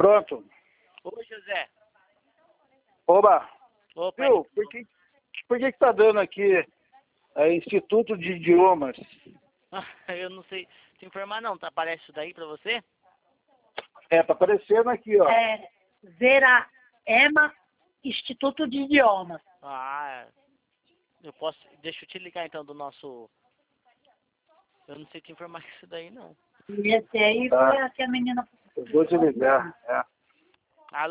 Pronto. Oi, José. Oba. Opa. Viu, por que tá dando aqui Instituto de Idiomas? Eu não sei te informar não, tá? Aparece isso daí pra você? Tá aparecendo aqui, ó. Vera Ema, Instituto de Idiomas. Ah, eu posso... Deixa eu te ligar então do nosso... Eu não sei te informar isso daí não. E esse aí Tá. foi a que a menina... Eu vou te ligar,